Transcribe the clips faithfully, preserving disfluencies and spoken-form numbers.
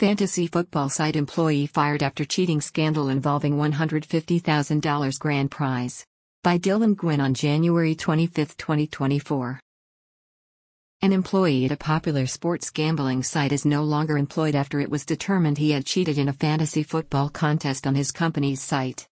Fantasy football site employee fired after cheating scandal involving one hundred fifty thousand dollars grand prize. By Dylan Gwynn on January twenty-fifth, twenty twenty-four. An employee at a popular sports gambling site is no longer employed after it was determined he had cheated in a fantasy football contest on his company's site.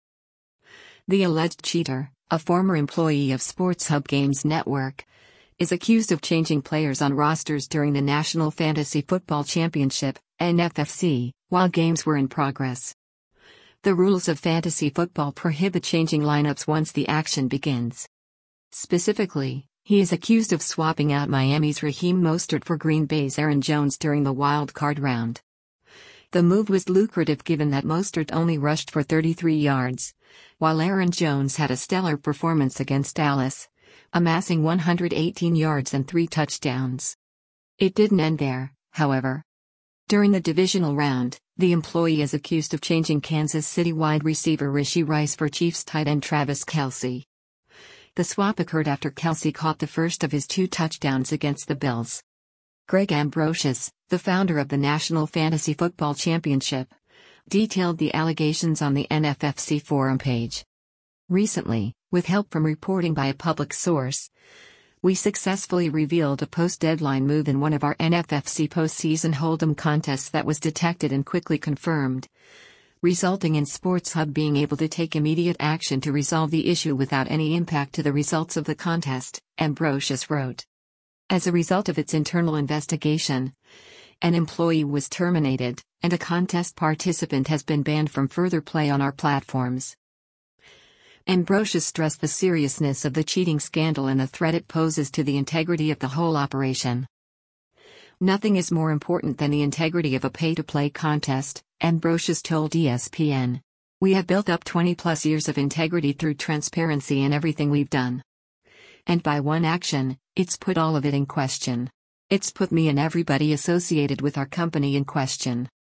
The alleged cheater, a former employee of SportsHub Games Network, is accused of changing players on rosters during the National Fantasy Football Championship, N F F C, while games were in progress. The rules of fantasy football prohibit changing lineups once the action begins. Specifically, he is accused of swapping out Miami's Raheem Mostert for Green Bay's Aaron Jones during the wild card round. The move was lucrative given that Mostert only rushed for thirty-three yards, while Aaron Jones had a stellar performance against Dallas, amassing one hundred eighteen yards and three touchdowns. It didn't end there, however. During the divisional round, the employee is accused of changing Kansas City wide receiver Rashee Rice for Chiefs tight end Travis Kelce. The swap occurred after Kelce caught the first of his two touchdowns against the Bills. Greg Ambrosius, the founder of the National Fantasy Football Championship, detailed the allegations on the N F F C forum page. Recently, with help from reporting by a public source, we successfully revealed a post-deadline move in one of our N F F C postseason hold'em contests that was detected and quickly confirmed, resulting in SportsHub being able to take immediate action to resolve the issue without any impact to the results of the contest, Ambrosius wrote. As a result of its internal investigation, an employee was terminated, and a contest participant has been banned from further play on our platforms. Ambrosius stressed the seriousness of the cheating scandal and the threat it poses to the integrity of the whole operation. Nothing is more important than the integrity of a pay-to-play contest, Ambrosius told E S P N. We have built up twenty plus years of integrity through transparency in everything we've done. And by one action, it's put all of it in question. It's put me and everybody associated with our company in question.